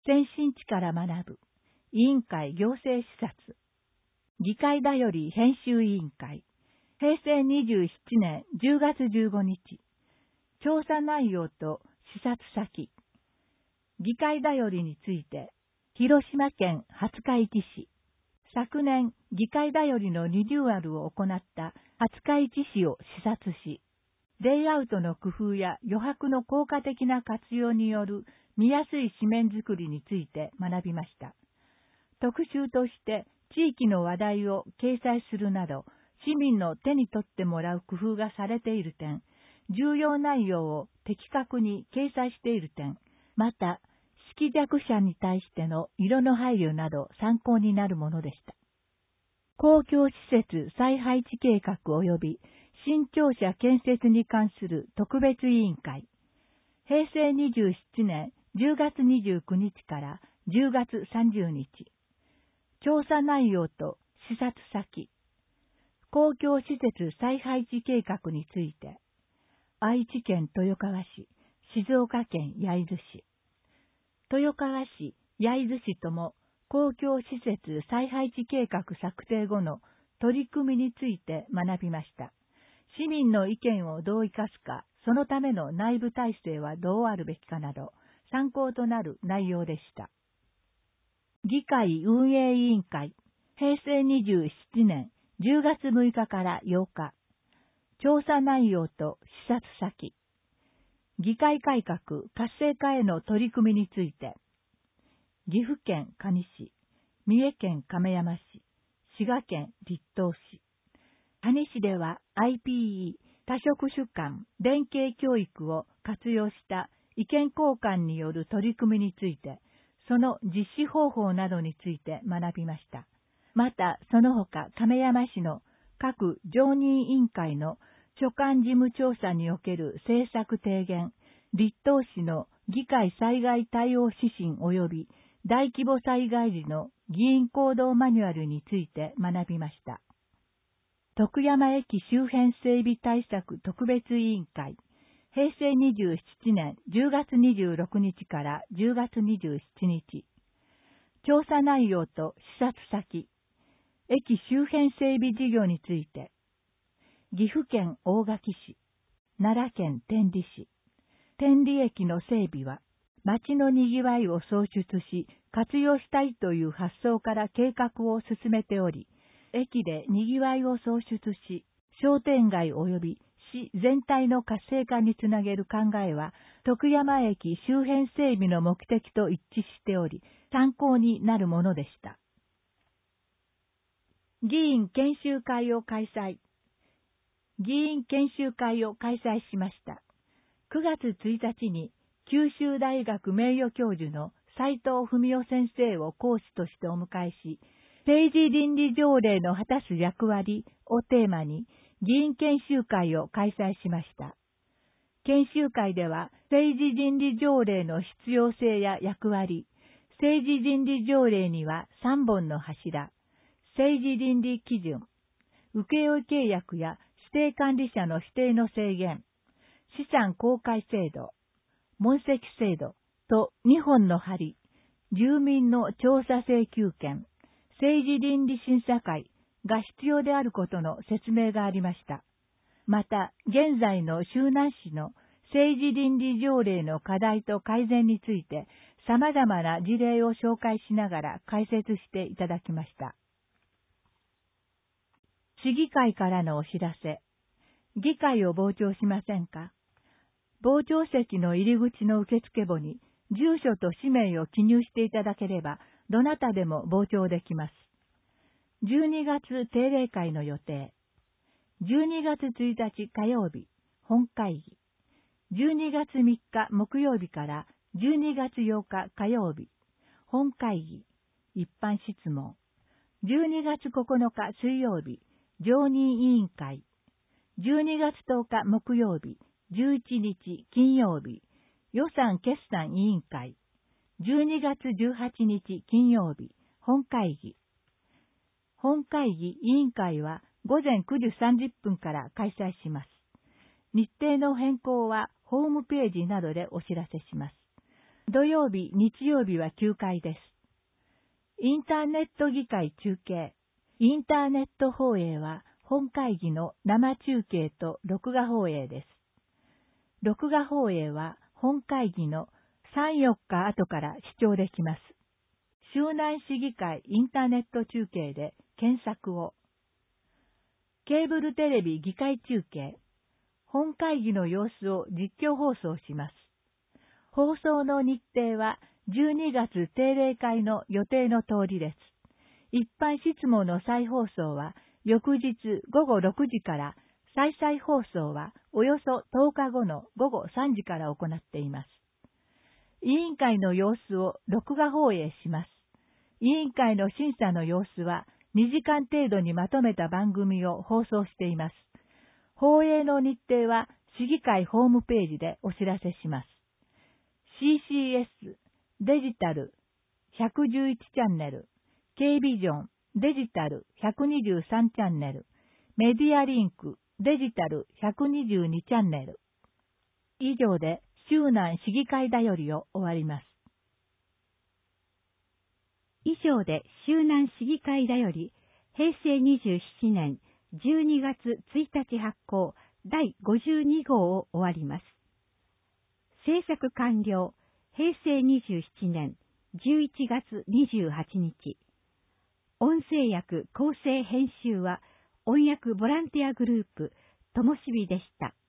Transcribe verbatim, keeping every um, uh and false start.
先進地から学ぶ委員会行政視察議会だより編集委員会へいせいにじゅうななねんじゅうがつじゅうごにち調査内容と視察先議会だよりについて広島県廿日市市昨年議会だよりのリニューアルを行った廿日市市を視察しレイアウトの工夫や余白の効果的な活用による見やすい紙面作りについて学びました。特集として地域の話題を掲載するなど、市民の手に取ってもらう工夫がされている点、重要内容を的確に掲載している点、また、識弱者に対しての色の配慮など参考になるものでした。公共施設再配置計画及び新庁舎建設に関する特別委員会。へいせいにじゅうななねんじゅうがつにじゅうくにちからじゅうがつさんじゅうにち。調査内容と視察先。公共施設再配置計画について。愛知県豊川市、静岡県焼津市。豊川市、焼津市とも公共施設再配置計画策定後の取り組みについて学びました。市民の意見をどう生かすか、そのための内部体制はどうあるべきかなど、参考となる内容でした。議会運営委員会、へいせいにじゅうななねんじゅうがつむいかからようか。調査内容と視察先。議会改革活性化への取り組みについて。岐阜県可児市、三重県亀山市、滋賀県栗東市。可児市では アイピーイー 多職種間連携教育を活用した意見交換による取り組みについて、その実施方法などについて学びました。また、その他亀山市の各常任委員会の所管事務調査における政策提言、栗東市の議会災害対応指針及び大規模災害時の議員行動マニュアルについて学びました。徳山駅周辺整備対策特別委員会、へいせいにじゅうななねんじゅうがつにじゅうろくにちからじゅうがつにじゅうしちにち。調査内容と視察先。駅周辺整備事業について。岐阜県大垣市、奈良県天理市。天理駅の整備は、街のにぎわいを創出し、活用したいという発想から計画を進めており、駅でにぎわいを創出し、商店街及び市全体の活性化につなげる考えは、徳山駅周辺整備の目的と一致しており、参考になるものでした。議員研修会を開催。議員研修会を開催しました。くがつついたちに、九州大学名誉教授の斉藤文夫先生を講師としてお迎えし、政治倫理条例の果たす役割をテーマに議員研修会を開催しました。研修会では政治倫理条例の必要性や役割、政治倫理条例にはさんぼんの柱、政治倫理基準、請負契約や指定管理者の指定の制限、資産公開制度、問責制度とにほんの針、住民の調査請求権、政治倫理審査会が必要であることの説明がありました。また、現在の周南市の政治倫理条例の課題と改善について様々な事例を紹介しながら解説していただきました。市議会からのお知らせ。議会を傍聴しませんか？傍聴席の入り口の受付簿に住所と氏名を記入していただければ、どなたでも傍聴できます。じゅうにがつ定例会の予定。じゅうにがつついたち火曜日、本会議。じゅうにがつみっか木曜日からじゅうにがつようか火曜日、本会議、一般質問。じゅうにがつここのか水曜日、常任委員会。じゅうにがつとおか木曜日、じゅういちにち金曜日、予算決算委員会。じゅうにがつじゅうはちにち金曜日、本会議。本会議委員会はごぜんくじさんじゅっぷんから開催します。日程の変更はホームページなどでお知らせします。 土曜日、日曜日は休会です。インターネット議会中継。インターネット放映は本会議の生中継と録画放映です。録画放映は本会議のさん、よっか後から視聴できます。州南市議会インターネット中継で検索を。ケーブルテレビ議会中継。本会議の様子を実況放送します。放送の日程はじゅうにがつ定例会の予定の通りです。一般質問の再放送は翌日ごごろくじから、再々放送はおよそとおかごのごごさんじから行っています。委員会の様子を録画放映します。委員会の審査の様子はにじかん程度にまとめた番組を放送しています。放映の日程は市議会ホームページでお知らせします。シーシーエス デジタルひゃくじゅういちチャンネル、Kビジョンデジタルひゃくにじゅうさんチャンネル、メディアリンクデジタルひゃくにじゅうにチャンネル。以上で州南市議会だよりを終わります。 以上で州南市議会だよりへいせいにじゅうななねんじゅうにがつついたち発行だいごじゅうにごうを終わります。制作完了へいせいにじゅうななねんじゅういちがつにじゅうはちにち。音声訳構成編集は音訳ボランティアグループともしびでした。